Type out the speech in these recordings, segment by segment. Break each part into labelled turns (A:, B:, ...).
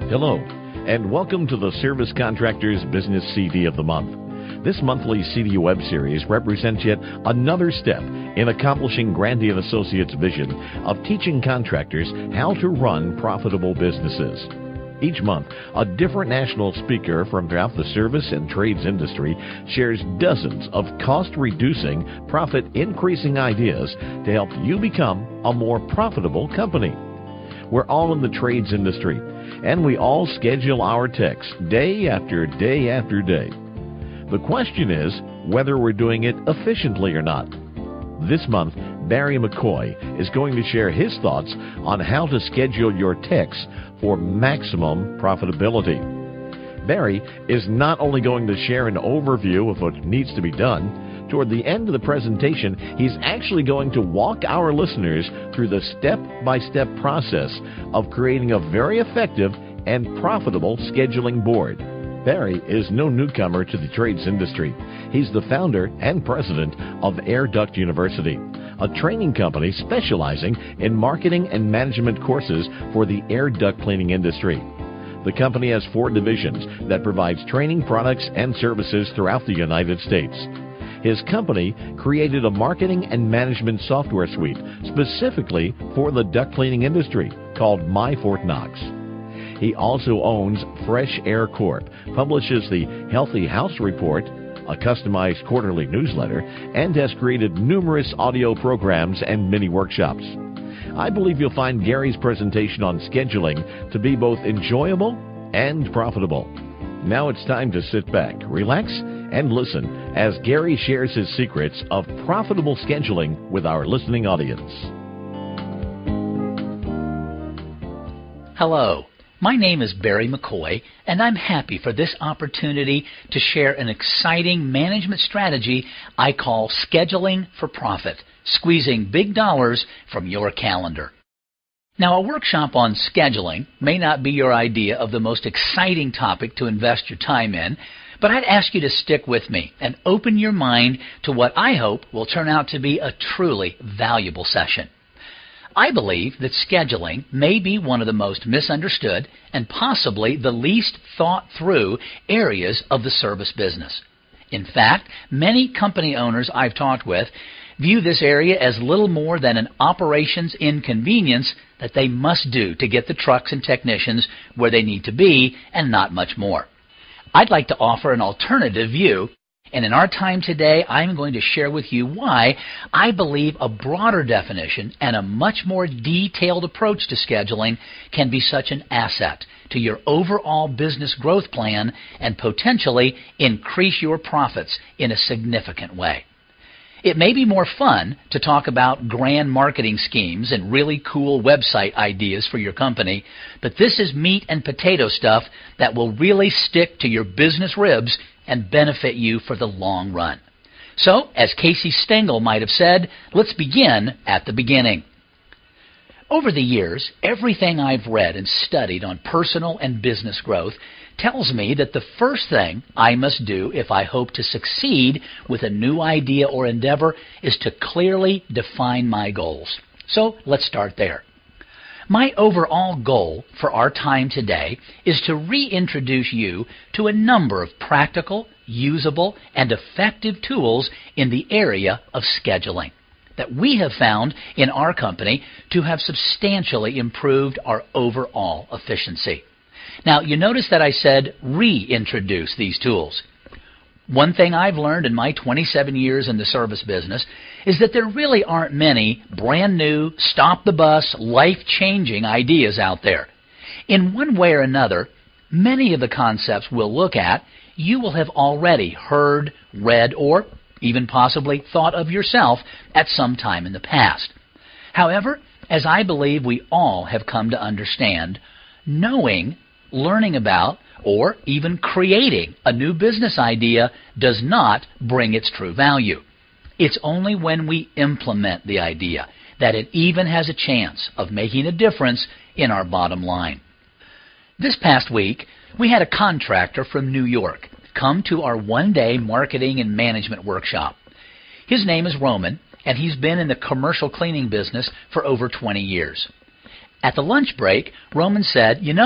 A: Hello, and welcome to the Service Contractors Business CD of the Month. This monthly CD web series represents yet another step in accomplishing Grandy & Associates' vision of teaching contractors how to run profitable businesses. Each month, a different national speaker from throughout the service and trades industry shares dozens of cost-reducing, profit-increasing ideas to help you become a more profitable company. We're all in the trades industry, and we all schedule our techs day after day after day. The question is whether we're doing it efficiently or not. This month, Barry McCoy is going to share his thoughts on how to schedule your techs for maximum profitability. Barry is not only going to share an overview of what needs to be done. Toward the end of the presentation, he's actually going to walk our listeners through the step-by-step process of creating a very effective and profitable scheduling board. Barry is no newcomer to the trades industry. He's the founder and president of Air Duct University, a training company specializing in marketing and management courses for the air duct cleaning industry. The company has 4 divisions that provides training products and services throughout the United States. His company created a marketing and management software suite specifically for the duct cleaning industry called MyFortKnox. He also owns Fresh Air Corp, publishes the Healthy House Report, a customized quarterly newsletter, and has created numerous audio programs and mini workshops. I believe you'll find Gary's presentation on scheduling to be both enjoyable and profitable. Now it's time to sit back, relax, and listen as Gary shares his secrets of profitable scheduling with our listening audience.
B: Hello. My name is Barry McCoy, and I'm happy for this opportunity to share an exciting management strategy I call scheduling for profit, squeezing big dollars from your calendar. Now, a workshop on scheduling may not be your idea of the most exciting topic to invest your time in, but I'd ask you to stick with me and open your mind to what I hope will turn out to be a truly valuable session. I believe that scheduling may be one of the most misunderstood and possibly the least thought through areas of the service business. In fact, many company owners I've talked with view this area as little more than an operations inconvenience that they must do to get the trucks and technicians where they need to be and not much more. I'd like to offer an alternative view, and in our time today, I'm going to share with you why I believe a broader definition and a much more detailed approach to scheduling can be such an asset to your overall business growth plan and potentially increase your profits in a significant way. It may be more fun to talk about grand marketing schemes and really cool website ideas for your company, but this is meat and potato stuff that will really stick to your business ribs and benefit you for the long run. So, as Casey Stengel might have said, let's begin at the beginning. Over the years, everything I've read and studied on personal and business growth tells me that the first thing I must do if I hope to succeed with a new idea or endeavor is to clearly define my goals. So let's start there. My overall goal for our time today is to reintroduce you to a number of practical, usable, and effective tools in the area of scheduling that we have found in our company to have substantially improved our overall efficiency. Now, you notice that I said reintroduce these tools. One thing I've learned in my 27 years in the service business is that there really aren't many brand new, stop-the-bus, life-changing ideas out there. In one way or another, many of the concepts we'll look at you will have already heard, read, or even possibly thought of yourself at some time in the past. However, as I believe we all have come to understand, knowing, learning about, or even creating a new business idea does not bring its true value. It's only when we implement the idea that it even has a chance of making a difference in our bottom line. This past week, we had a contractor from New York come to our one-day marketing and management workshop. His name is Roman, and he's been in the commercial cleaning business for over 20 years. At the lunch break, Roman said,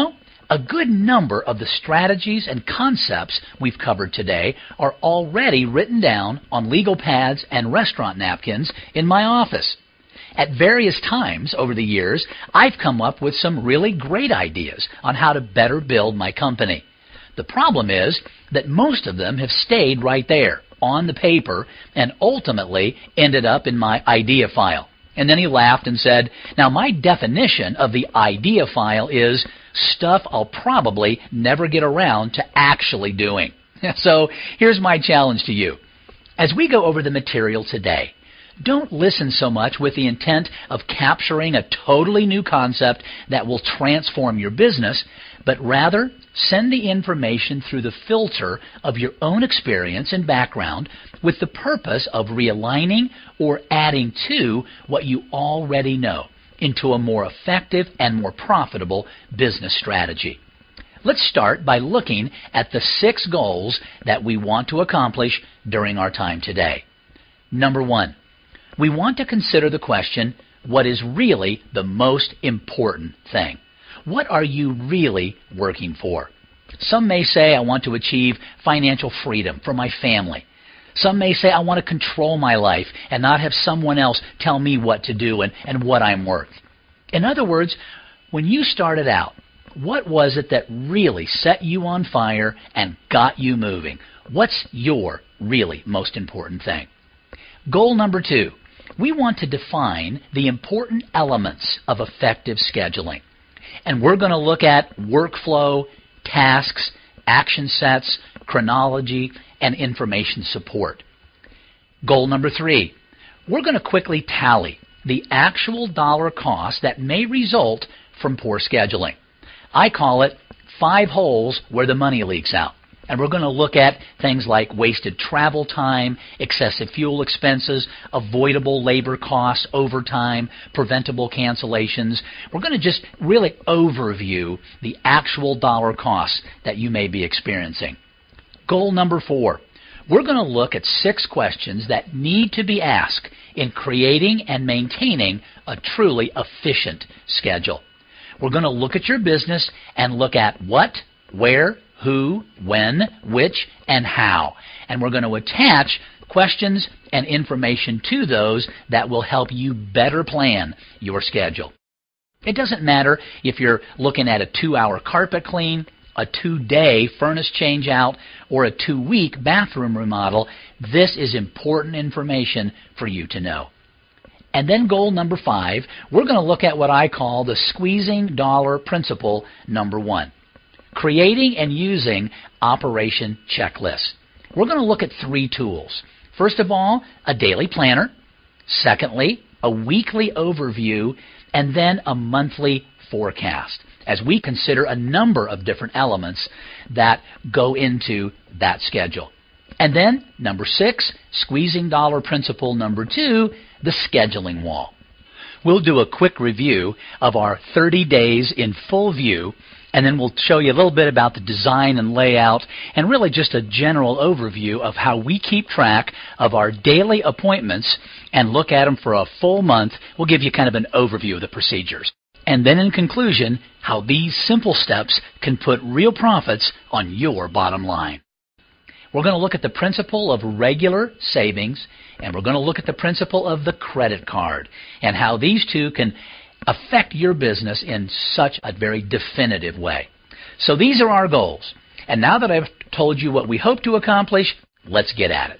B: A good number of the strategies and concepts we've covered today are already written down on legal pads and restaurant napkins in my office. At various times over the years, I've come up with some really great ideas on how to better build my company. The problem is that most of them have stayed right there on the paper and ultimately ended up in my idea file. And then he laughed and said, now my definition of the idea file is stuff I'll probably never get around to actually doing. So here's my challenge to you. As we go over the material today, don't listen so much with the intent of capturing a totally new concept that will transform your business, but rather send the information through the filter of your own experience and background with the purpose of realigning or adding to what you already know into a more effective and more profitable business strategy. Let's start by looking at the 6 goals that we want to accomplish during our time today. Number 1. We want to consider the question, what is really the most important thing? What are you really working for? Some may say, I want to achieve financial freedom for my family. Some may say, I want to control my life and not have someone else tell me what to do and what I'm worth. In other words, when you started out, what was it that really set you on fire and got you moving? What's your really most important thing? Goal number 2. We want to define the important elements of effective scheduling. And we're going to look at workflow, tasks, action sets, chronology, and information support. Goal number 3. We're going to quickly tally the actual dollar cost that may result from poor scheduling. I call it 5 holes where the money leaks out. And we're going to look at things like wasted travel time, excessive fuel expenses, avoidable labor costs, overtime, preventable cancellations. We're going to just really overview the actual dollar costs that you may be experiencing. Goal number 4. We're going to look at 6 questions that need to be asked in creating and maintaining a truly efficient schedule. We're going to look at your business and look at what, where, who, when, which, and how. And we're going to attach questions and information to those that will help you better plan your schedule. It doesn't matter if you're looking at a 2-hour carpet clean, a 2-day furnace change out, or a 2-week bathroom remodel. This is important information for you to know. And then goal number 5, we're going to look at what I call the squeezing dollar principle number 1. Creating and using operation checklists. We're going to look at 3 tools. First of all, a daily planner. Secondly, a weekly overview. And then a monthly forecast, as we consider a number of different elements that go into that schedule. And then, number 6, squeezing dollar principle number 2, the scheduling wall. We'll do a quick review of our 30 days in full view, and then we'll show you a little bit about the design and layout, and really just a general overview of how we keep track of our daily appointments and look at them for a full month. We'll give you kind of an overview of the procedures. And then in conclusion, how these simple steps can put real profits on your bottom line. We're going to look at the principle of regular savings, and we're going to look at the principle of the credit card, and how these two can affect your business in such a very definitive way. So these are our goals. And now that I've told you what we hope to accomplish, let's get at it.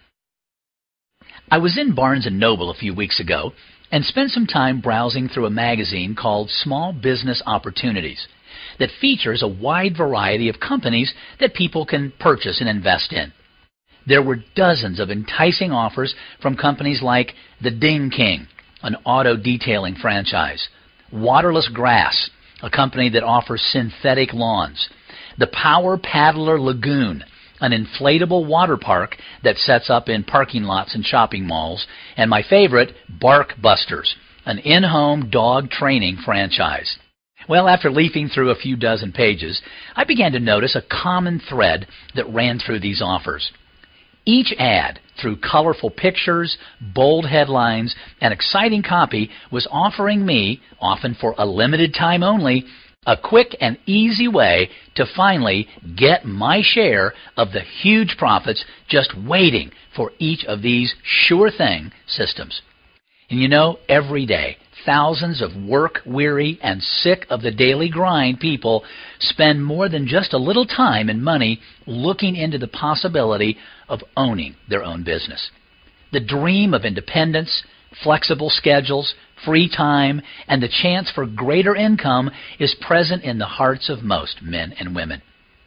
B: I was in Barnes & Noble a few weeks ago and spent some time browsing through a magazine called Small Business Opportunities that features a wide variety of companies that people can purchase and invest in. There were dozens of enticing offers from companies like the Ding King, an auto detailing franchise, Waterless Grass, a company that offers synthetic lawns, the Power Paddler Lagoon, an inflatable water park that sets up in parking lots and shopping malls, and my favorite, Bark Busters, an in-home dog training franchise. Well, after leafing through a few dozen pages, I began to notice a common thread that ran through these offers. Each ad, through colorful pictures, bold headlines, and exciting copy, was offering me, often for a limited time only, A quick and easy way to finally get my share of the huge profits just waiting for each of these sure thing systems. And you know, every day, thousands of work-weary and sick of the daily grind people spend more than just a little time and money looking into the possibility of owning their own business. The dream of independence, flexible schedules, free time, and the chance for greater income is present in the hearts of most men and women.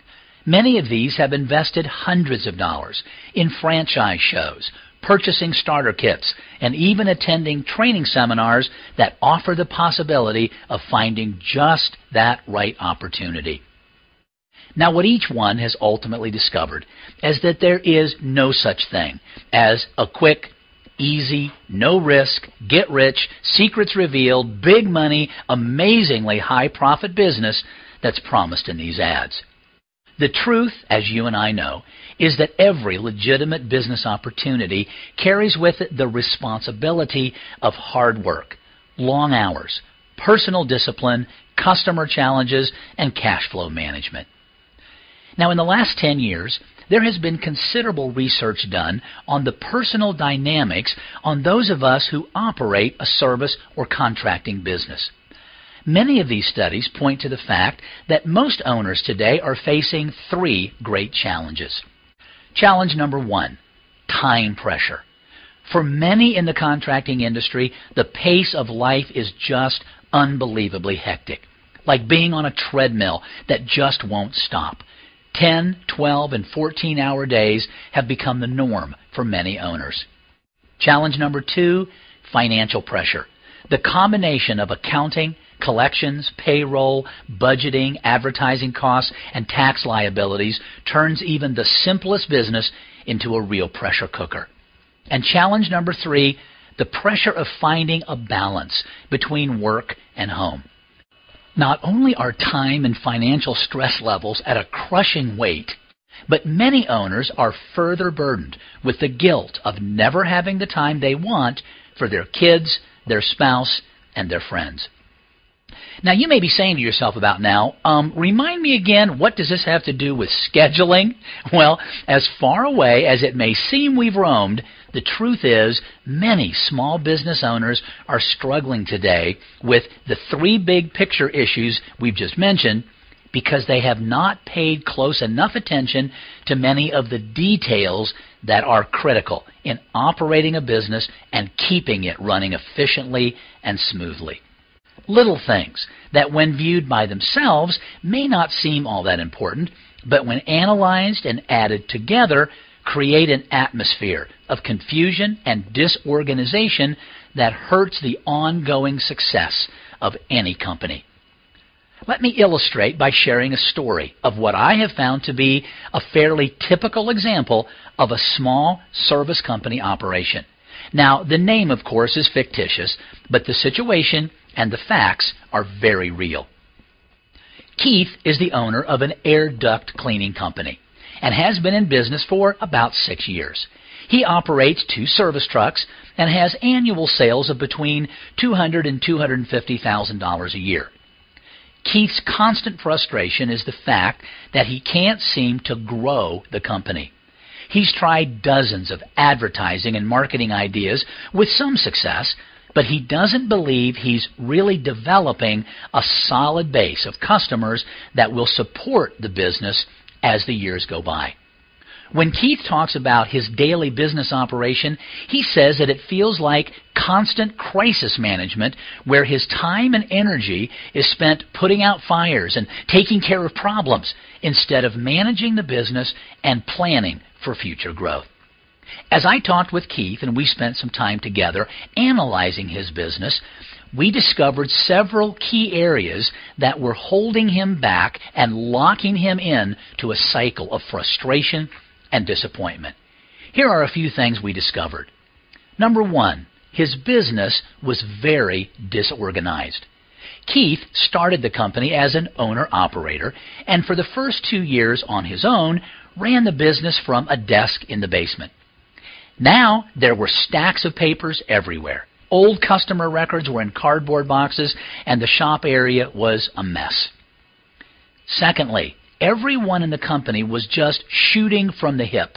B: Many of these have invested hundreds of dollars in franchise shows, purchasing starter kits, and even attending training seminars that offer the possibility of finding just that right opportunity. Now, what each one has ultimately discovered is that there is no such thing as a quick, easy, no risk, get rich, secrets revealed, big money, amazingly high profit business that's promised in these ads. The truth, as you and I know, is that every legitimate business opportunity carries with it the responsibility of hard work, long hours, personal discipline, customer challenges, and cash flow management. Now, in the last 10 years, there has been considerable research done on the personal dynamics on those of us who operate a service or contracting business. Many of these studies point to the fact that most owners today are facing three great challenges. Challenge number one, time pressure. For many in the contracting industry, the pace of life is just unbelievably hectic, like being on a treadmill that just won't stop. 10, 12, and 14-hour days have become the norm for many owners. Challenge number two, financial pressure. The combination of accounting, collections, payroll, budgeting, advertising costs, and tax liabilities turns even the simplest business into a real pressure cooker. And challenge number three, the pressure of finding a balance between work and home. Not only are time and financial stress levels at a crushing weight, but many owners are further burdened with the guilt of never having the time they want for their kids, their spouse, and their friends. Now, you may be saying to yourself about now, remind me again, what does this have to do with scheduling? Well, as far away as it may seem we've roamed, the truth is many small business owners are struggling today with the three big picture issues we've just mentioned because they have not paid close enough attention to many of the details that are critical in operating a business and keeping it running efficiently and smoothly. Little things that when viewed by themselves may not seem all that important, but when analyzed and added together create an atmosphere of confusion and disorganization that hurts the ongoing success of any company. Let me illustrate by sharing a story of what I have found to be a fairly typical example of a small service company operation. Now, the name, of course, is fictitious, but the situation and the facts are very real. Keith is the owner of an air duct cleaning company and has been in business for about 6 years. He operates 2 service trucks and has annual sales of between $200,000 and $250,000 a year. Keith's constant frustration is the fact that he can't seem to grow the company. He's tried dozens of advertising and marketing ideas with some success, but he doesn't believe he's really developing a solid base of customers that will support the business as the years go by. When Keith talks about his daily business operation, he says that it feels like constant crisis management where his time and energy is spent putting out fires and taking care of problems instead of managing the business and planning for future growth. As I talked with Keith and we spent some time together analyzing his business, we discovered several key areas that were holding him back and locking him in to a cycle of frustration and disappointment. Here are a few things we discovered. Number one, his business was very disorganized. Keith started the company as an owner-operator, and for the first 2 years on his own, ran the business from a desk in the basement. Now, there were stacks of papers everywhere. Old customer records were in cardboard boxes, and the shop area was a mess. Secondly, everyone in the company was just shooting from the hip.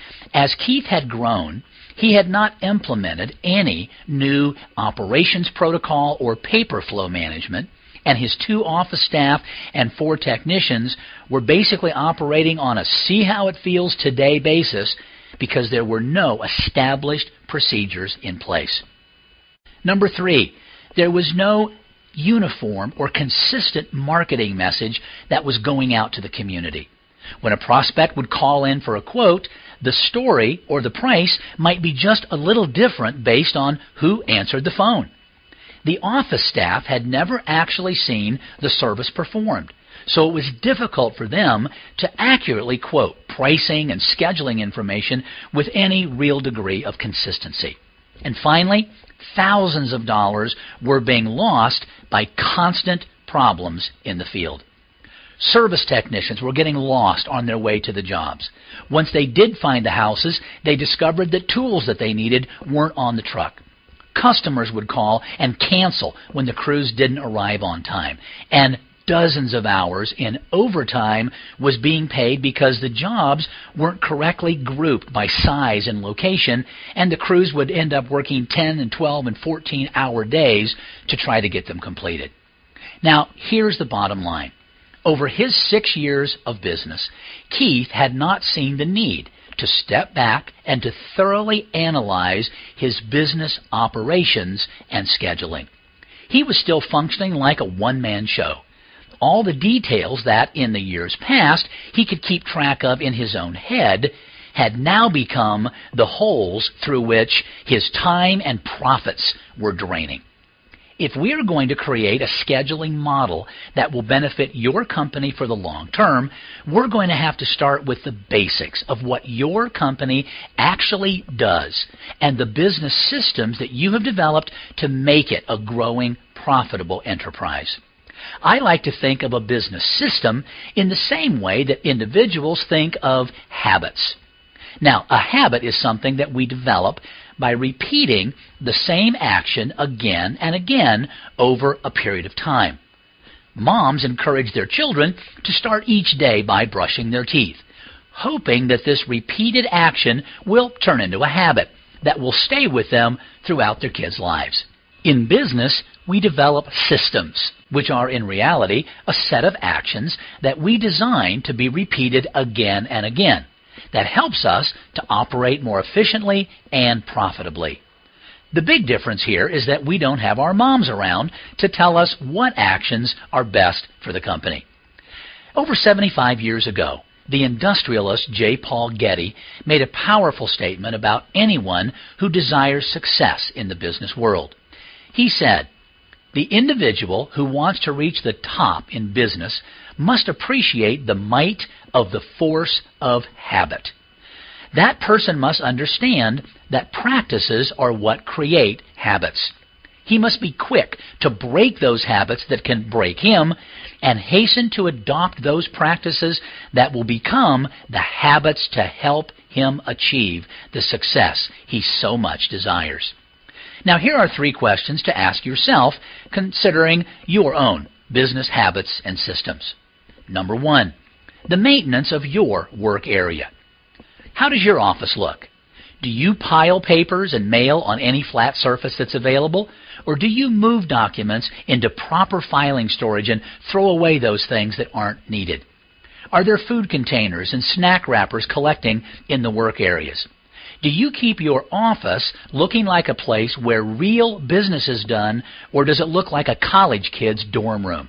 B: As Keith had grown, he had not implemented any new operations protocol or paper flow management, and his 2 office staff and 4 technicians were basically operating on a see-how-it-feels-today basis because there were no established procedures in place. Number 3, there was no uniform or consistent marketing message that was going out to the community. When a prospect would call in for a quote, the story or the price might be just a little different based on who answered the phone. The office staff had never actually seen the service performed, so it was difficult for them to accurately quote pricing and scheduling information with any real degree of consistency. And finally, thousands of dollars were being lost by constant problems in the field. Service technicians were getting lost on their way to the jobs. Once they did find the houses, they discovered that tools that they needed weren't on the truck. Customers would call and cancel when the crews didn't arrive on time. And dozens of hours in overtime was being paid because the jobs weren't correctly grouped by size and location, and the crews would end up working 10 and 12 and 14-hour days to try to get them completed. Now, here's the bottom line. Over his 6 years of business, Keith had not seen the need to step back and to thoroughly analyze his business operations and scheduling. He was still functioning like a one-man show. All the details that, in the years past, he could keep track of in his own head had now become the holes through which his time and profits were draining. If we are going to create a scheduling model that will benefit your company for the long term, we're going to have to start with the basics of what your company actually does and the business systems that you have developed to make it a growing, profitable enterprise. I like to think of a business system in the same way that individuals think of habits. Now, a habit is something that we develop by repeating the same action again and again over a period of time. Moms encourage their children to start each day by brushing their teeth, hoping that this repeated action will turn into a habit that will stay with them throughout their kids' lives. In business, we develop systems, which are in reality a set of actions that we design to be repeated again and again. That helps us to operate more efficiently and profitably. The big difference here is that we don't have our moms around to tell us what actions are best for the company. Over 75 years ago, the industrialist J. Paul Getty made a powerful statement about anyone who desires success in the business world. He said, "The individual who wants to reach the top in business must appreciate the might of the force of habit. That person must understand that practices are what create habits. He must be quick to break those habits that can break him and hasten to adopt those practices that will become the habits to help him achieve the success he so much desires." Now, here are 3 questions to ask yourself considering your own business habits and systems. Number 1, the maintenance of your work area. How does your office look? Do you pile papers and mail on any flat surface that's available? Or do you move documents into proper filing storage and throw away those things that aren't needed? Are there food containers and snack wrappers collecting in the work areas? Do you keep your office looking like a place where real business is done, or does it look like a college kid's dorm room?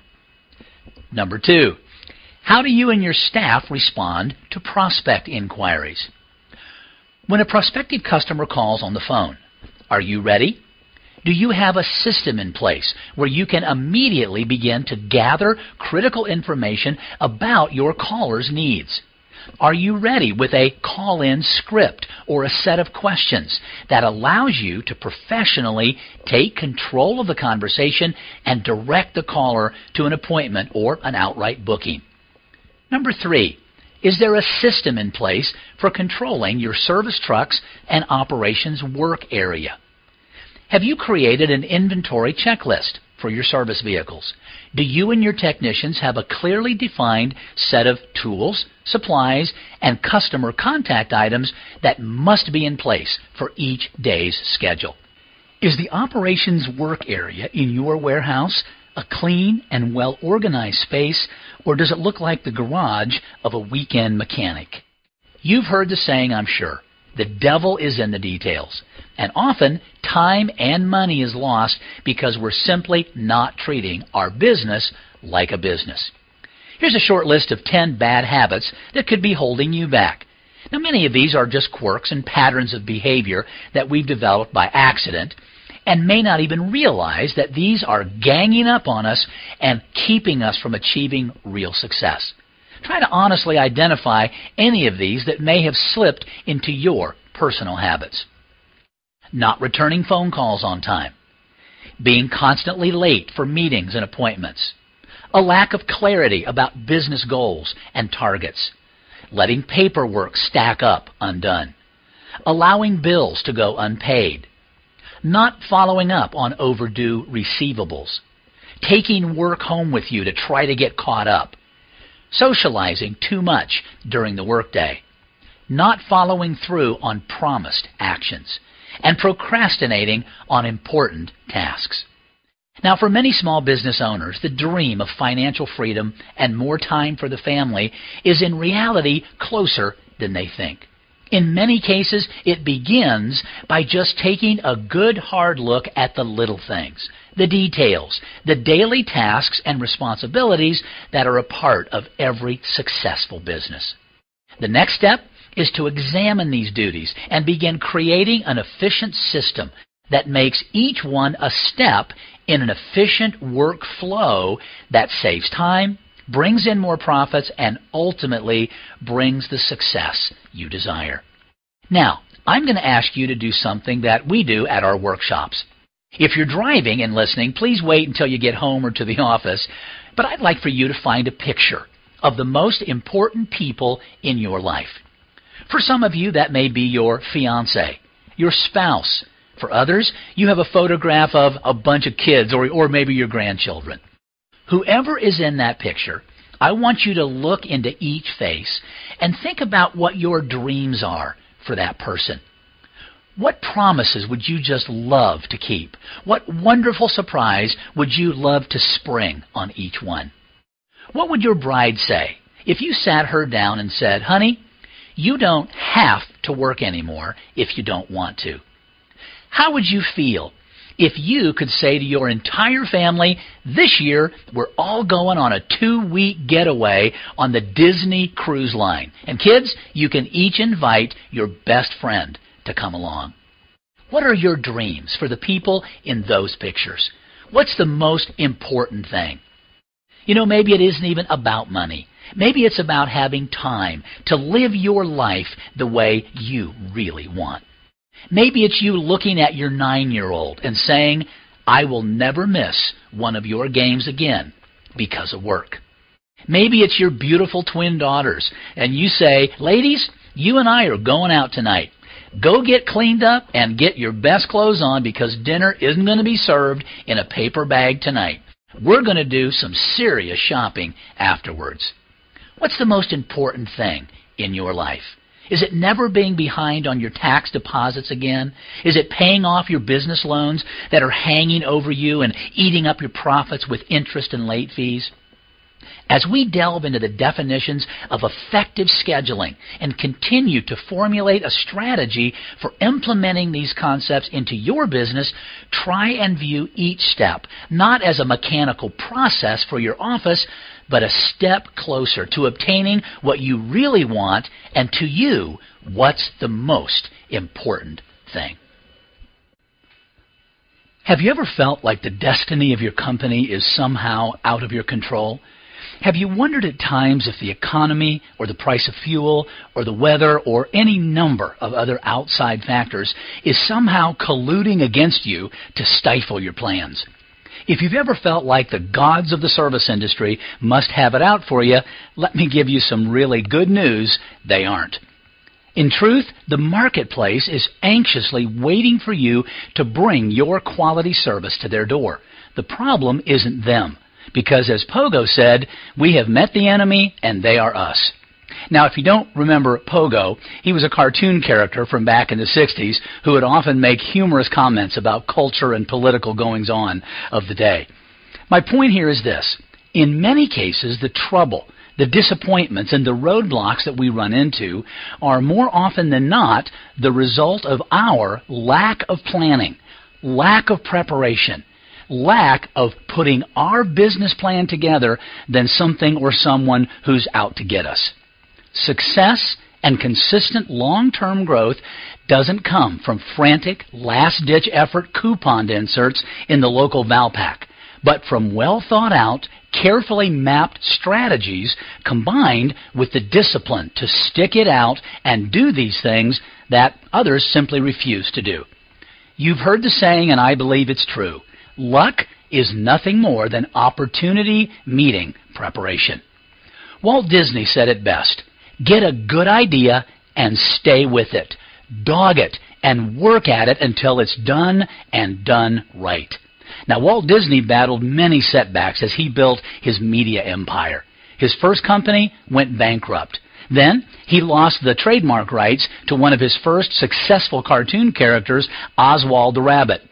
B: Number 2, how do you and your staff respond to prospect inquiries? When a prospective customer calls on the phone, are you ready? Do you have a system in place where you can immediately begin to gather critical information about your caller's needs? Are you ready with a call-in script or a set of questions that allows you to professionally take control of the conversation and direct the caller to an appointment or an outright booking? Number 3, is there a system in place for controlling your service trucks and operations work area? Have you created an inventory checklist for your service vehicles? Do you and your technicians have a clearly defined set of tools, supplies, and customer contact items that must be in place for each day's schedule? Is the operations work area in your warehouse a clean and well-organized space, or does it look like the garage of a weekend mechanic? You've heard the saying, I'm sure. The devil is in the details. And often, time and money is lost because we're simply not treating our business like a business. Here's a short list of 10 bad habits that could be holding you back. Now, many of these are just quirks and patterns of behavior that we've developed by accident and may not even realize that these are ganging up on us and keeping us from achieving real success. Try to honestly identify any of these that may have slipped into your personal habits. Not returning phone calls on time. Being constantly late for meetings and appointments. A lack of clarity about business goals and targets. Letting paperwork stack up undone. Allowing bills to go unpaid. Not following up on overdue receivables. Taking work home with you to try to get caught up. Socializing too much during the workday. Not following through on promised actions. And procrastinating on important tasks. Now, for many small business owners, the dream of financial freedom and more time for the family is in reality closer than they think. In many cases, it begins by just taking a good hard look at the little things, the details, the daily tasks and responsibilities that are a part of every successful business. The next step is to examine these duties and begin creating an efficient system that makes each one a step in an efficient workflow that saves time, brings in more profits, and ultimately brings the success you desire. Now, I'm going to ask you to do something that we do at our workshops. If you're driving and listening, please wait until you get home or to the office, but I'd like for you to find a picture of the most important people in your life. For some of you, that may be your fiancé, your spouse. For others, you have a photograph of a bunch of kids or maybe your grandchildren. Whoever is in that picture, I want you to look into each face and think about what your dreams are for that person. What promises would you just love to keep? What wonderful surprise would you love to spring on each one? What would your bride say if you sat her down and said, "Honey, you don't have to work anymore if you don't want to"? How would you feel if you could say to your entire family, "This year we're all going on a 2-week getaway on the Disney Cruise Line. And kids, you can each invite your best friend to come along"? What are your dreams for the people in those pictures? What's the most important thing? You know, maybe it isn't even about money. Maybe it's about having time to live your life the way you really want. Maybe it's you looking at your 9-year-old and saying, "I will never miss one of your games again because of work." Maybe it's your beautiful twin daughters, and you say, "Ladies, you and I are going out tonight. Go get cleaned up and get your best clothes on because dinner isn't going to be served in a paper bag tonight. We're going to do some serious shopping afterwards." What's the most important thing in your life? Is it never being behind on your tax deposits again? Is it paying off your business loans that are hanging over you and eating up your profits with interest and late fees? As we delve into the definitions of effective scheduling and continue to formulate a strategy for implementing these concepts into your business, try and view each step not as a mechanical process for your office, but a step closer to obtaining what you really want, and to you, what's the most important thing. Have you ever felt like the destiny of your company is somehow out of your control? Have you wondered at times if the economy or the price of fuel or the weather or any number of other outside factors is somehow colluding against you to stifle your plans? If you've ever felt like the gods of the service industry must have it out for you, let me give you some really good news: they aren't. In truth, the marketplace is anxiously waiting for you to bring your quality service to their door. The problem isn't them, because as Pogo said, we have met the enemy and they are us. Now, if you don't remember Pogo, he was a cartoon character from back in the 60s who would often make humorous comments about culture and political goings-on of the day. My point here is this. In many cases, the trouble, the disappointments, and the roadblocks that we run into are more often than not the result of our lack of planning, lack of preparation, lack of putting our business plan together than something or someone who's out to get us. Success and consistent long-term growth doesn't come from frantic, last-ditch effort coupon inserts in the local Valpak, but from well-thought-out, carefully mapped strategies combined with the discipline to stick it out and do these things that others simply refuse to do. You've heard the saying, and I believe it's true. Luck is nothing more than opportunity meeting preparation. Walt Disney said it best. Get a good idea and stay with it. Dog it and work at it until it's done and done right. Now, Walt Disney battled many setbacks as he built his media empire. His first company went bankrupt. Then he lost the trademark rights to one of his first successful cartoon characters, Oswald the Rabbit.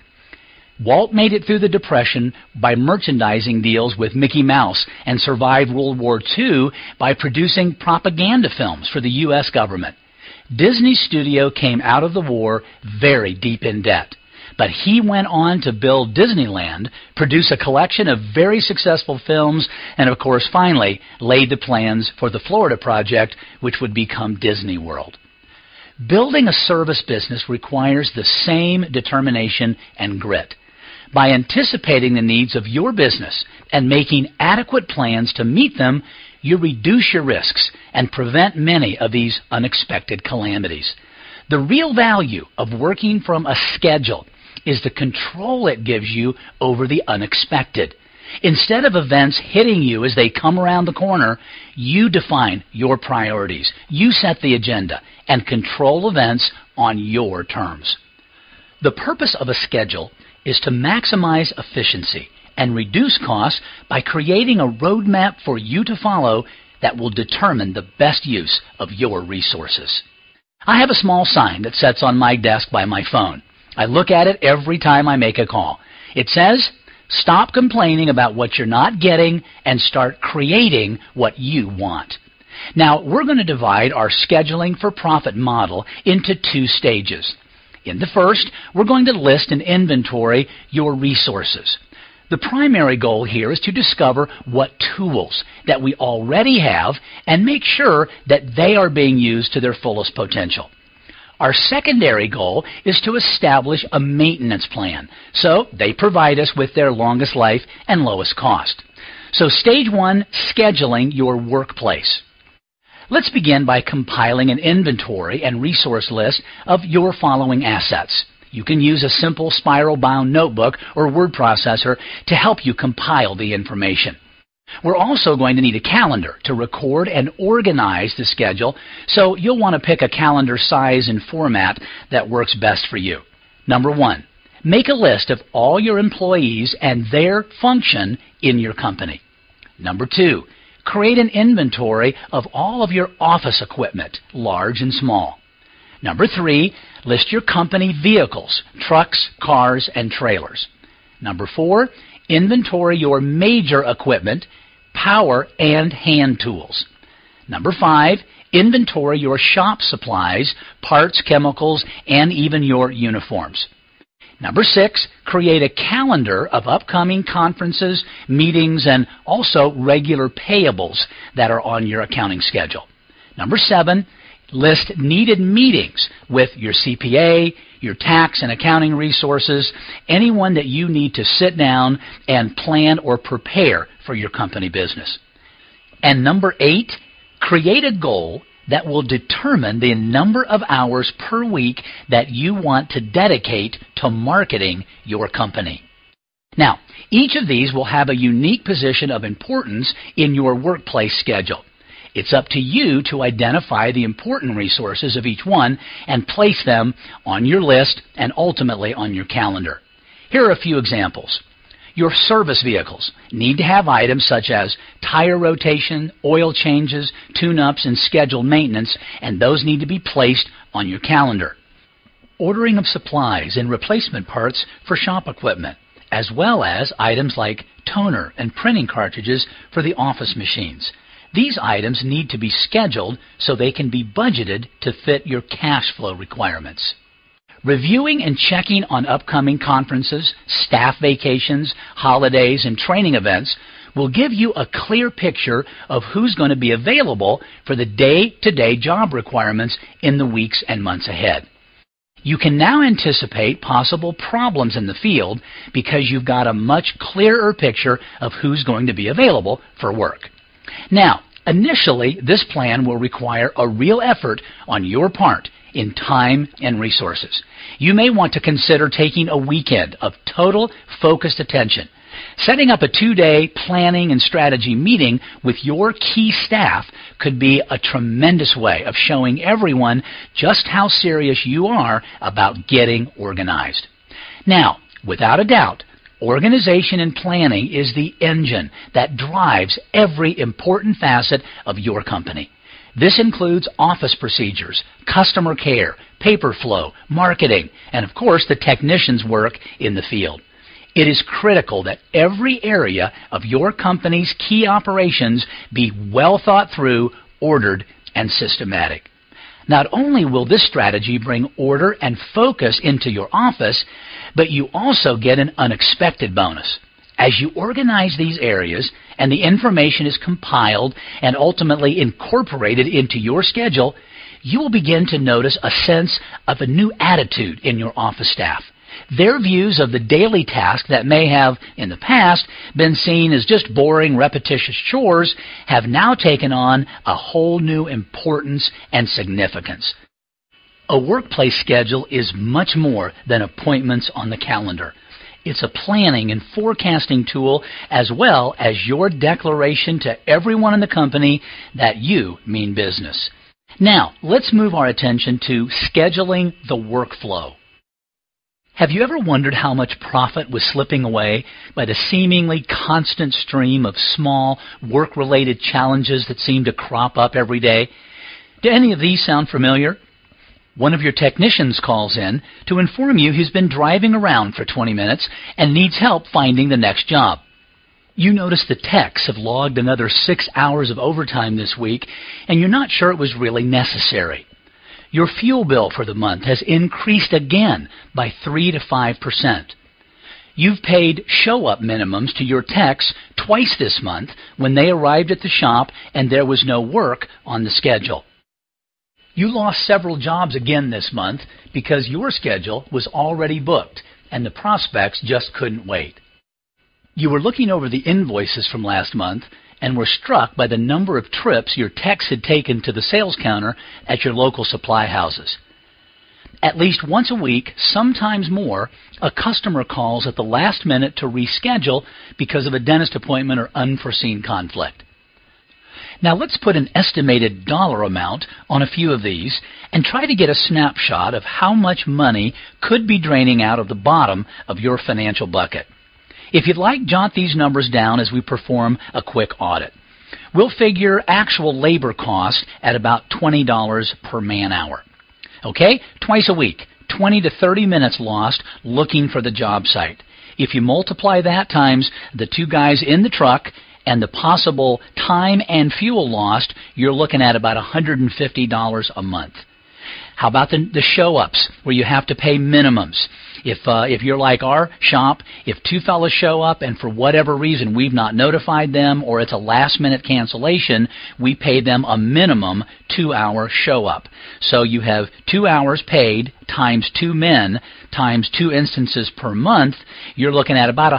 B: Walt made it through the Depression by merchandising deals with Mickey Mouse and survived World War II by producing propaganda films for the U.S. government. Disney's studio came out of the war very deep in debt, but he went on to build Disneyland, produce a collection of very successful films, and of course finally laid the plans for the Florida project, which would become Disney World. Building a service business requires the same determination and grit. By anticipating the needs of your business and making adequate plans to meet them, you reduce your risks and prevent many of these unexpected calamities. The real value of working from a schedule is the control it gives you over the unexpected. Instead of events hitting you as they come around the corner, you define your priorities. You set the agenda and control events on your terms. The purpose of a schedule is to maximize efficiency and reduce costs by creating a roadmap for you to follow that will determine the best use of your resources. I have a small sign that sits on my desk by my phone. I look at it every time I make a call. It says, "Stop complaining about what you're not getting and start creating what you want." Now, we're going to divide our scheduling for profit model into two stages. In the first, we're going to list and inventory your resources. The primary goal here is to discover what tools that we already have and make sure that they are being used to their fullest potential. Our secondary goal is to establish a maintenance plan, so they provide us with their longest life and lowest cost. So stage one, scheduling your workplace. Let's begin by compiling an inventory and resource list of your following assets. You can use a simple spiral-bound notebook or word processor to help you compile the information. We're also going to need a calendar to record and organize the schedule, so you'll want to pick a calendar size and format that works best for you. Number one, make a list of all your employees and their function in your company. Number two, create an inventory of all of your office equipment, large and small. Number three, list your company vehicles, trucks, cars, and trailers. Number four, inventory your major equipment, power and hand tools. Number five, inventory your shop supplies, parts, chemicals, and even your uniforms. Number six, create a calendar of upcoming conferences, meetings, and also regular payables that are on your accounting schedule. Number seven, list needed meetings with your CPA, your tax and accounting resources, anyone that you need to sit down and plan or prepare for your company business. And number eight, create a goal that will determine the number of hours per week that you want to dedicate to marketing your company. Now, each of these will have a unique position of importance in your workplace schedule. It's up to you to identify the important resources of each one and place them on your list and ultimately on your calendar. Here are a few examples. Your service vehicles need to have items such as tire rotation, oil changes, tune-ups, and scheduled maintenance, and those need to be placed on your calendar. Ordering of supplies and replacement parts for shop equipment, as well as items like toner and printing cartridges for the office machines. These items need to be scheduled so they can be budgeted to fit your cash flow requirements. Reviewing and checking on upcoming conferences, staff vacations, holidays, and training events will give you a clear picture of who's going to be available for the day-to-day job requirements in the weeks and months ahead. You can now anticipate possible problems in the field because you've got a much clearer picture of who's going to be available for work. Now, initially, this plan will require a real effort on your part in time and resources. You may want to consider taking a weekend of total focused attention. Setting up a 2-day planning and strategy meeting with your key staff could be a tremendous way of showing everyone just how serious you are about getting organized. Now, without a doubt, organization and planning is the engine that drives every important facet of your company. This includes office procedures, customer care, paper flow, marketing, and of course the technicians' work in the field. It is critical that every area of your company's key operations be well thought through, ordered, and systematic. Not only will this strategy bring order and focus into your office, but you also get an unexpected bonus. As you organize these areas and the information is compiled and ultimately incorporated into your schedule, you will begin to notice a sense of a new attitude in your office staff. Their views of the daily task that may have, in the past, been seen as just boring, repetitious chores have now taken on a whole new importance and significance. A workplace schedule is much more than appointments on the calendar. It's a planning and forecasting tool as well as your declaration to everyone in the company that you mean business. Now, let's move our attention to scheduling the workflow. Have you ever wondered how much profit was slipping away by the seemingly constant stream of small, work-related challenges that seem to crop up every day? Do any of these sound familiar? One of your technicians calls in to inform you he's been driving around for 20 minutes and needs help finding the next job. You notice the techs have logged another 6 hours of overtime this week, and you're not sure it was really necessary. Your fuel bill for the month has increased again by 3 to 5%. You've paid show-up minimums to your techs twice this month when they arrived at the shop and there was no work on the schedule. You lost several jobs again this month because your schedule was already booked and the prospects just couldn't wait. You were looking over the invoices from last month and were struck by the number of trips your techs had taken to the sales counter at your local supply houses. At least once a week, sometimes more, a customer calls at the last minute to reschedule because of a dentist appointment or unforeseen conflict. Now let's put an estimated dollar amount on a few of these and try to get a snapshot of how much money could be draining out of the bottom of your financial bucket. If you'd like, jot these numbers down as we perform a quick audit. We'll figure actual labor cost at about $20 per man-hour. Okay? Twice a week, 20 to 30 minutes lost looking for the job site. If you multiply that times the 2 guys in the truck and the possible time and fuel lost, you're looking at about $150 a month. How about the show-ups where you have to pay minimums? If you're like our shop, if 2 fellas show up and for whatever reason we've not notified them or it's a last-minute cancellation, we pay them a minimum 2-hour show-up. So you have 2 hours paid times 2 men times 2 instances per month. You're looking at about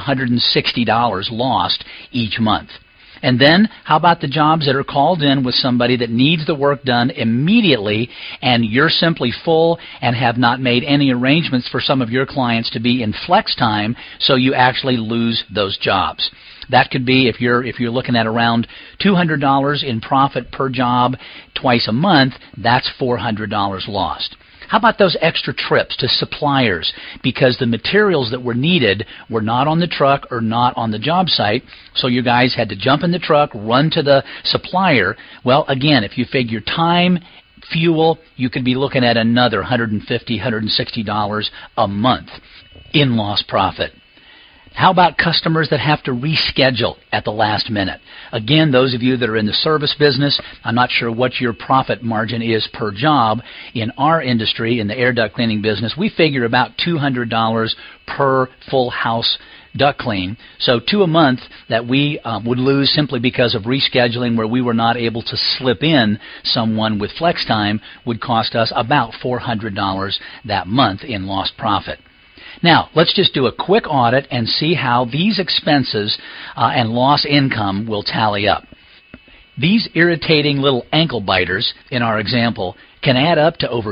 B: $160 lost each month. And then, how about the jobs that are called in with somebody that needs the work done immediately and you're simply full and have not made any arrangements for some of your clients to be in flex time, so you actually lose those jobs. That could be, if you're looking at around $200 in profit per job twice a month, that's $400 lost. How about those extra trips to suppliers because the materials that were needed were not on the truck or not on the job site, so you guys had to jump in the truck, run to the supplier? Well, again, if you figure time, fuel, you could be looking at another $150, $160 a month in lost profit. How about customers that have to reschedule at the last minute? Again, those of you that are in the service business, I'm not sure what your profit margin is per job. In our industry, in the air duct cleaning business, we figure about $200 per full house duct clean. So $2 a month that we would lose simply because of rescheduling where we were not able to slip in someone with flex time would cost us about $400 that month in lost profit. Now, let's just do a quick audit and see how these expenses and lost income will tally up. These irritating little ankle biters, in our example, can add up to over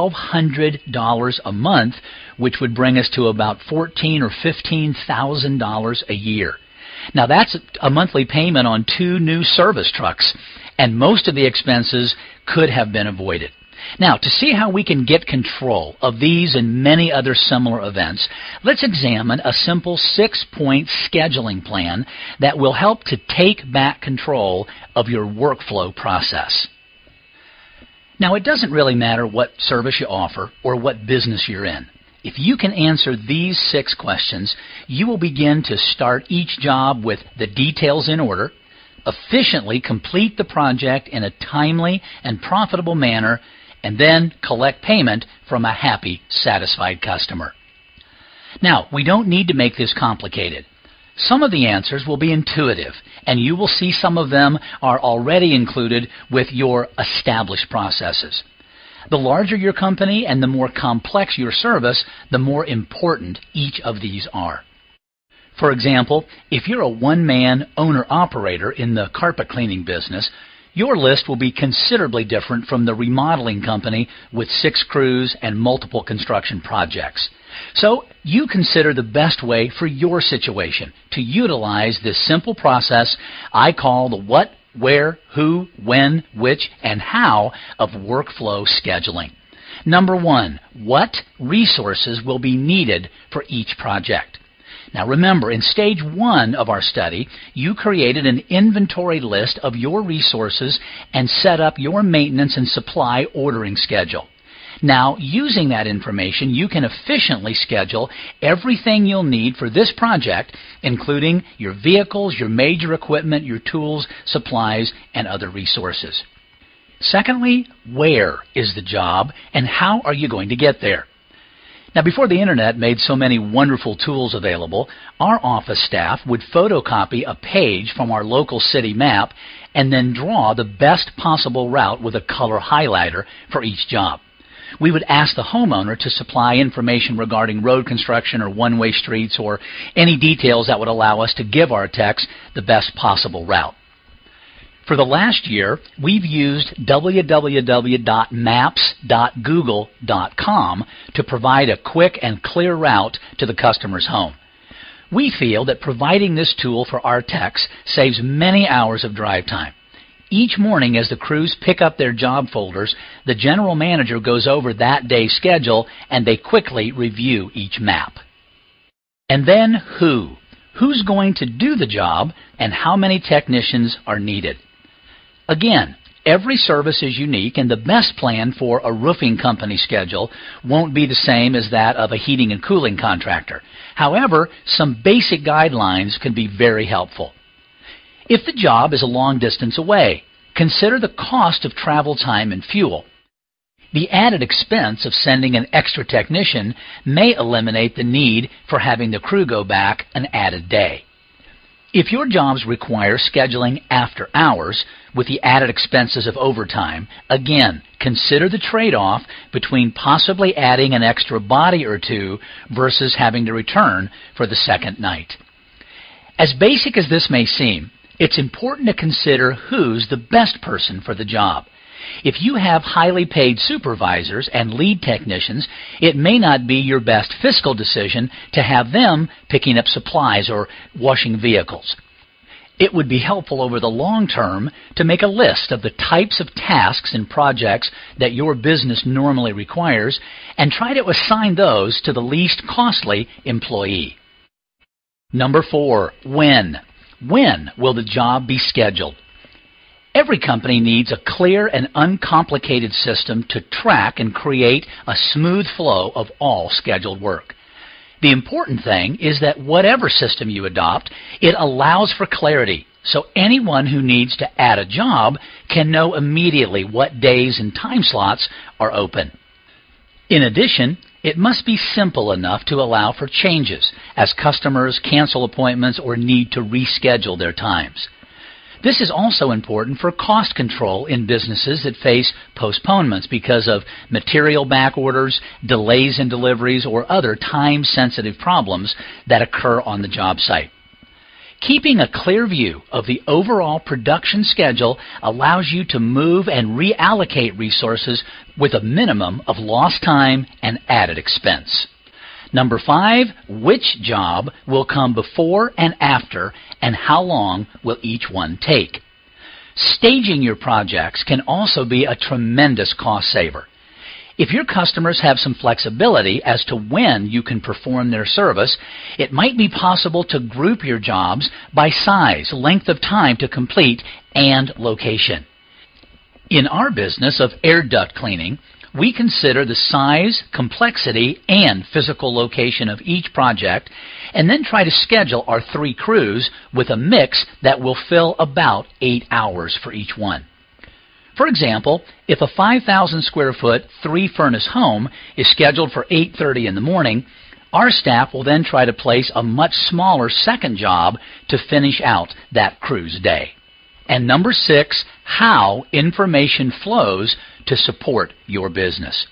B: $1,200 a month, which would bring us to about $14,000 or $15,000 a year. Now, that's a monthly payment on 2 new service trucks, and most of the expenses could have been avoided. Now, to see how we can get control of these and many other similar events, let's examine a simple 6-point scheduling plan that will help to take back control of your workflow process. Now, it doesn't really matter what service you offer or what business you're in. If you can answer these 6 questions, you will begin to start each job with the details in order, efficiently complete the project in a timely and profitable manner, and then collect payment from a happy, satisfied customer. Now, we don't need to make this complicated. Some of the answers will be intuitive, and you will see some of them are already included with your established processes. The larger your company and the more complex your service, the more important each of these are. For example, if you're a one-man owner-operator in the carpet cleaning business, your list will be considerably different from the remodeling company with 6 crews and multiple construction projects. So you consider the best way for your situation to utilize this simple process I call the what, where, who, when, which, and how of workflow scheduling. Number 1, what resources will be needed for each project? Now remember, in stage 1 of our study, you created an inventory list of your resources and set up your maintenance and supply ordering schedule. Now, using that information, you can efficiently schedule everything you'll need for this project, including your vehicles, your major equipment, your tools, supplies, and other resources. Secondly, where is the job and how are you going to get there? Now, before the Internet made so many wonderful tools available, our office staff would photocopy a page from our local city map and then draw the best possible route with a color highlighter for each job. We would ask the homeowner to supply information regarding road construction or one-way streets or any details that would allow us to give our techs the best possible route. For the last year, we've used www.maps.google.com to provide a quick and clear route to the customer's home. We feel that providing this tool for our techs saves many hours of drive time. Each morning as the crews pick up their job folders, the general manager goes over that day's schedule and they quickly review each map. And then who? Who's going to do the job and how many technicians are needed? Again, every service is unique, and the best plan for a roofing company schedule won't be the same as that of a heating and cooling contractor. However, some basic guidelines can be very helpful. If the job is a long distance away, consider the cost of travel time and fuel. The added expense of sending an extra technician may eliminate the need for having the crew go back an added day. If your jobs require scheduling after hours with the added expenses of overtime, again, consider the trade-off between possibly adding an extra body or two versus having to return for the second night. As basic as this may seem, it's important to consider who's the best person for the job. If you have highly paid supervisors and lead technicians, it may not be your best fiscal decision to have them picking up supplies or washing vehicles. It would be helpful over the long term to make a list of the types of tasks and projects that your business normally requires and try to assign those to the least costly employee. Number 4, when. When will the job be scheduled? Every company needs a clear and uncomplicated system to track and create a smooth flow of all scheduled work. The important thing is that whatever system you adopt, it allows for clarity, so anyone who needs to add a job can know immediately what days and time slots are open. In addition, it must be simple enough to allow for changes as customers cancel appointments or need to reschedule their times. This is also important for cost control in businesses that face postponements because of material back orders, delays in deliveries, or other time-sensitive problems that occur on the job site. Keeping a clear view of the overall production schedule allows you to move and reallocate resources with a minimum of lost time and added expense. Number 5, which job will come before and after, and how long will each one take? Staging your projects can also be a tremendous cost saver. If your customers have some flexibility as to when you can perform their service, it might be possible to group your jobs by size, length of time to complete, and location. In our business of air duct cleaning, we consider the size, complexity, and physical location of each project, and then try to schedule our 3 crews with a mix that will fill about 8 hours for each one. For example, if a 5,000 square foot 3-furnace home is scheduled for 8:30 in the morning, our staff will then try to place a much smaller second job to finish out that crew's day. And number 6, how information flows to support your business.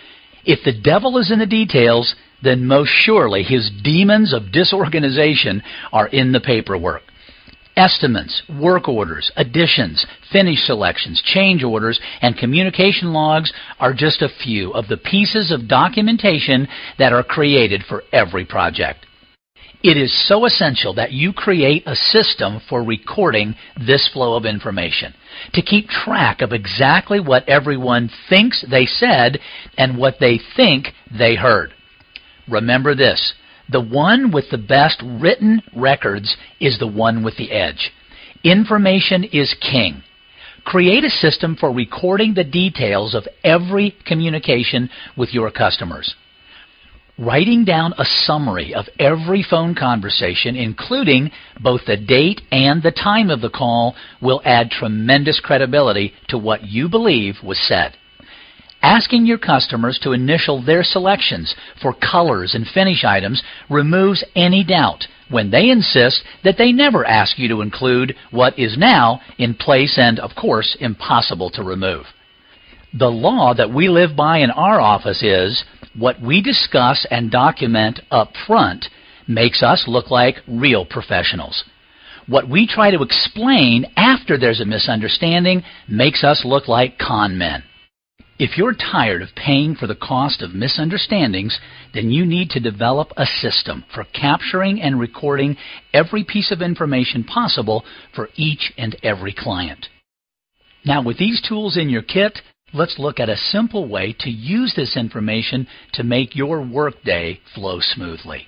B: If the devil is in the details, then most surely his demons of disorganization are in the paperwork. Estimates, work orders, additions, finish selections, change orders, and communication logs are just a few of the pieces of documentation that are created for every project. It is so essential that you create a system for recording this flow of information, to keep track of exactly what everyone thinks they said and what they think they heard. Remember this: the one with the best written records is the one with the edge. Information is king. Create a system for recording the details of every communication with your customers. Writing down a summary of every phone conversation, including both the date and the time of the call, will add tremendous credibility to what you believe was said. Asking your customers to initial their selections for colors and finish items removes any doubt when they insist that they never ask you to include what is now in place and, of course, impossible to remove. The law that we live by in our office is, what we discuss and document up front makes us look like real professionals. What we try to explain after there's a misunderstanding makes us look like con men. If you're tired of paying for the cost of misunderstandings, then you need to develop a system for capturing and recording every piece of information possible for each and every client. Now, with these tools in your kit, let's look at a simple way to use this information to make your workday flow smoothly.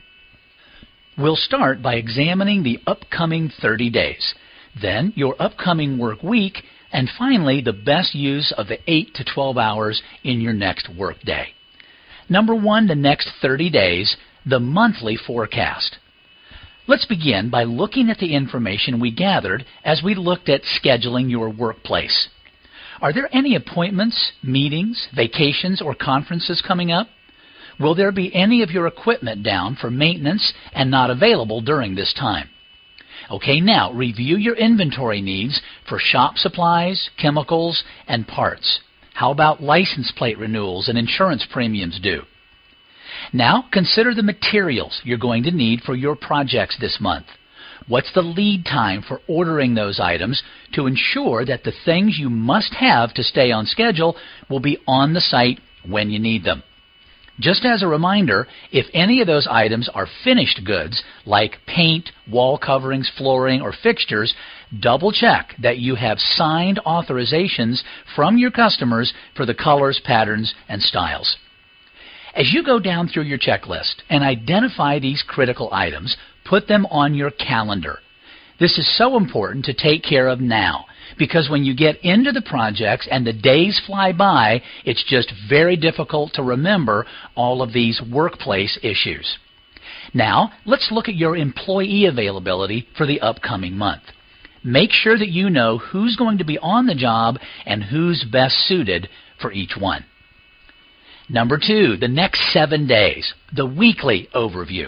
B: We'll start by examining the upcoming 30 days, then your upcoming work week, and finally the best use of the 8 to 12 hours in your next workday. Number 1, the next 30 days, the monthly forecast. Let's begin by looking at the information we gathered as we looked at scheduling your workplace. Are there any appointments, meetings, vacations, or conferences coming up? Will there be any of your equipment down for maintenance and not available during this time? Okay, now review your inventory needs for shop supplies, chemicals, and parts. How about license plate renewals and insurance premiums due? Now consider the materials you're going to need for your projects this month. What's the lead time for ordering those items to ensure that the things you must have to stay on schedule will be on the site when you need them? Just as a reminder, if any of those items are finished goods, like paint, wall coverings, flooring, or fixtures, double check that you have signed authorizations from your customers for the colors, patterns, and styles. As you go down through your checklist and identify these critical items, put them on your calendar. This is so important to take care of now, because when you get into the projects and the days fly by, it's just very difficult to remember all of these workplace issues. Now, let's look at your employee availability for the upcoming month. Make sure that you know who's going to be on the job and who's best suited for each one. Number 2, the next 7 days, the weekly overview.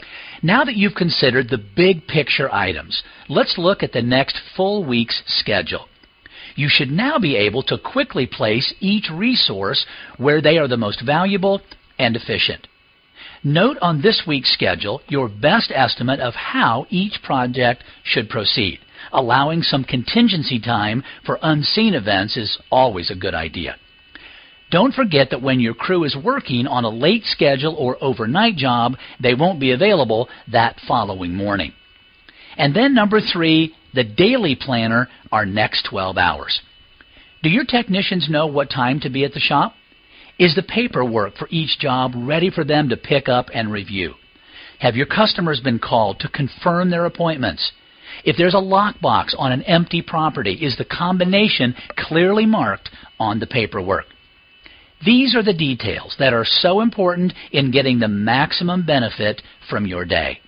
B: Now that you've considered the big picture items, let's look at the next full week's schedule. You should now be able to quickly place each resource where they are the most valuable and efficient. Note on this week's schedule your best estimate of how each project should proceed. Allowing some contingency time for unseen events is always a good idea. Don't forget that when your crew is working on a late schedule or overnight job, they won't be available that following morning. And then number 3, the daily planner, our next 12 hours. Do your technicians know what time to be at the shop? Is the paperwork for each job ready for them to pick up and review? Have your customers been called to confirm their appointments? If there's a lockbox on an empty property, is the combination clearly marked on the paperwork? These are the details that are so important in getting the maximum benefit from your day.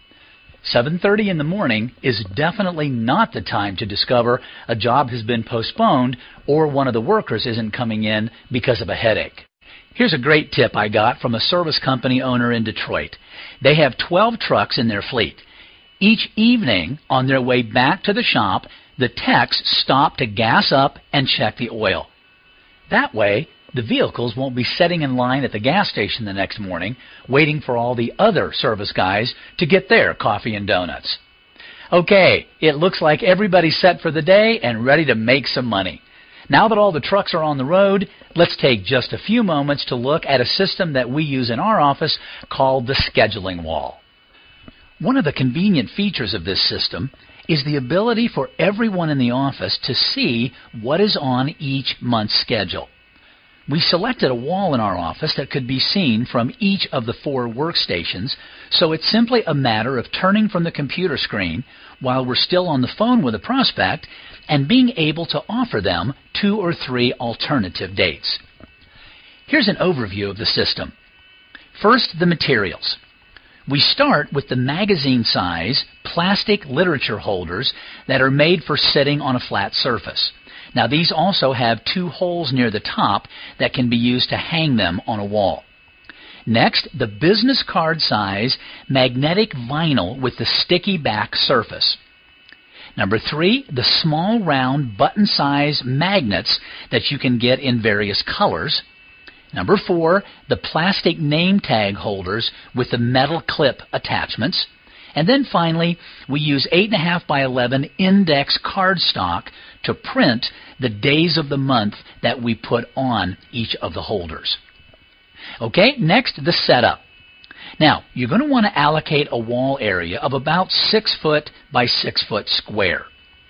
B: 7:30 in the morning is definitely not the time to discover a job has been postponed or one of the workers isn't coming in because of a headache. Here's a great tip I got from a service company owner in Detroit. They have 12 trucks in their fleet. Each evening, on their way back to the shop, the techs stop to gas up and check the oil. That way, the vehicles won't be sitting in line at the gas station the next morning, waiting for all the other service guys to get their coffee and donuts. Okay, it looks like everybody's set for the day and ready to make some money. Now that all the trucks are on the road, let's take just a few moments to look at a system that we use in our office called the scheduling wall. One of the convenient features of this system is the ability for everyone in the office to see what is on each month's schedule. We selected a wall in our office that could be seen from each of the 4 workstations, so it's simply a matter of turning from the computer screen while we're still on the phone with a prospect and being able to offer them 2 or 3 alternative dates. Here's an overview of the system. First, the materials. We start with the magazine-size plastic literature holders that are made for sitting on a flat surface. Now, these also have 2 holes near the top that can be used to hang them on a wall. Next, the business card size magnetic vinyl with the sticky back surface. Number 3, the small round button size magnets that you can get in various colors. Number 4, the plastic name tag holders with the metal clip attachments. And then finally, we use 8.5 by 11 index cardstock to print the days of the month that we put on each of the holders. Okay, next, the setup. Now, you're going to want to allocate a wall area of about 6 foot by 6 foot square.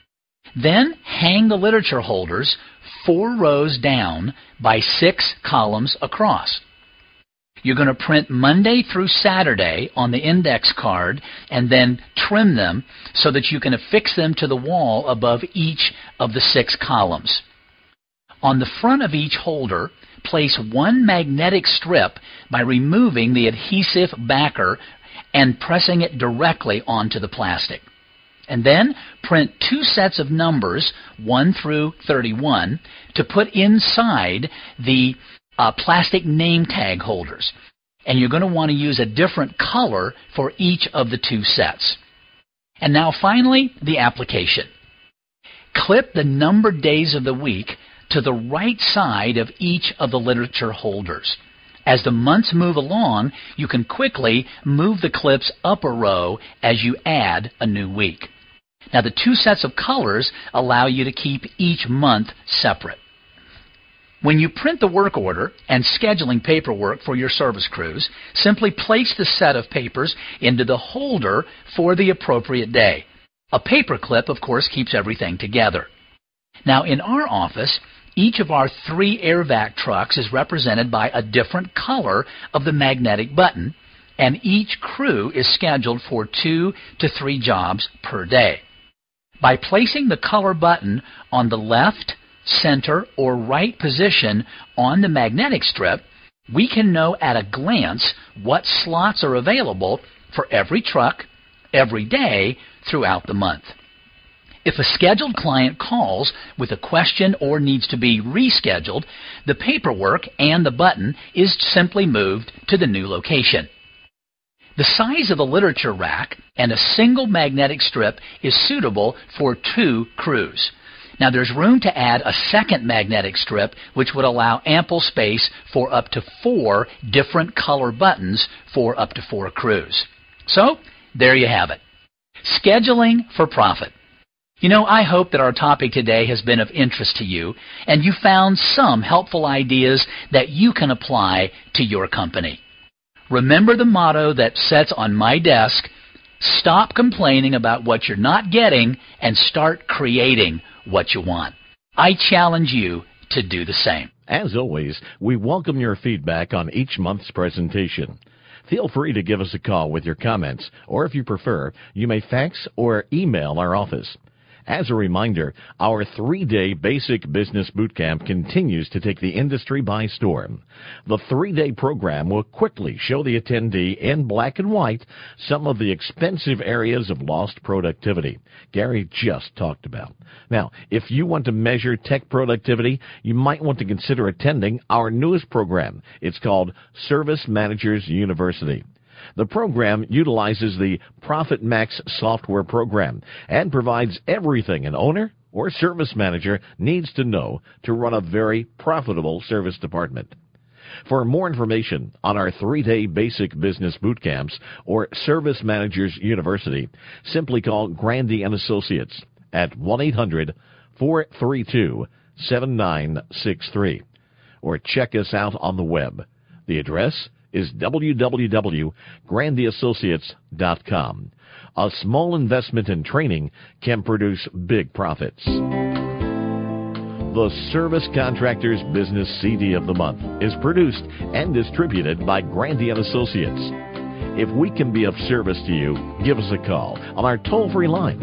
B: Then hang the literature holders 4 rows down by 6 columns across. You're going to print Monday through Saturday on the index card and then trim them so that you can affix them to the wall above each of the 6 columns. On the front of each holder, place 1 magnetic strip by removing the adhesive backer and pressing it directly onto the plastic. And then print 2 sets of numbers, 1 through 31, to put inside the plastic name tag holders. And you're going to want to use a different color for each of the 2 sets. And now finally, the application. Clip the numbered days of the week to the right side of each of the literature holders. As the months move along, you can quickly move the clips up a row as you add a new week. Now, the 2 sets of colors allow you to keep each month separate. When you print the work order and scheduling paperwork for your service crews, simply place the set of papers into the holder for the appropriate day. A paper clip, of course, keeps everything together. Now, in our office, each of our 3 air vac trucks is represented by a different color of the magnetic button, and each crew is scheduled for 2 to 3 jobs per day. By placing the color button on the left, center, or right position on the magnetic strip, we can know at a glance what slots are available for every truck, every day, throughout the month. If a scheduled client calls with a question or needs to be rescheduled, the paperwork and the button is simply moved to the new location. The size of the literature rack and a single magnetic strip is suitable for 2 crews. Now, there's room to add a second magnetic strip, which would allow ample space for up to 4 different color buttons for up to 4 crews. So, there you have it. Scheduling for profit. You know, I hope that our topic today has been of interest to you, and you found some helpful ideas that you can apply to your company. Remember the motto that sits on my desk: stop complaining about what you're not getting and start creating what you want. I challenge you to do the same.
A: As always, we welcome your feedback on each month's presentation. Feel free to give us a call with your comments, or if you prefer, you may fax or email our office. As a reminder, our 3-day Basic Business Bootcamp continues to take the industry by storm. The 3-day program will quickly show the attendee in black and white some of the expensive areas of lost productivity Gary just talked about. Now, if you want to measure tech productivity, you might want to consider attending our newest program. It's called Service Managers University. The program utilizes the Profit Max software program and provides everything an owner or service manager needs to know to run a very profitable service department. For more information on our 3-day Basic Business Bootcamps or Service Managers University, simply call Grandy & Associates at 1-800-432-7963 or check us out on the web. The address is www.grandyassociates.com. A small investment in training can produce big profits. The Service Contractors Business CD of the Month is produced and distributed by Grandy & Associates. If we can be of service to you, give us a call on our toll-free line,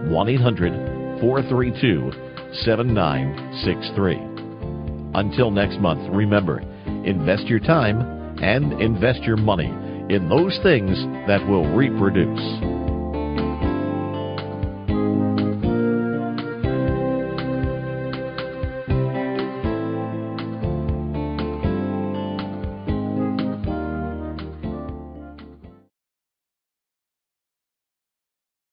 A: 1-800-432-7963. Until next month, remember, invest your time and invest your money in those things that will reproduce.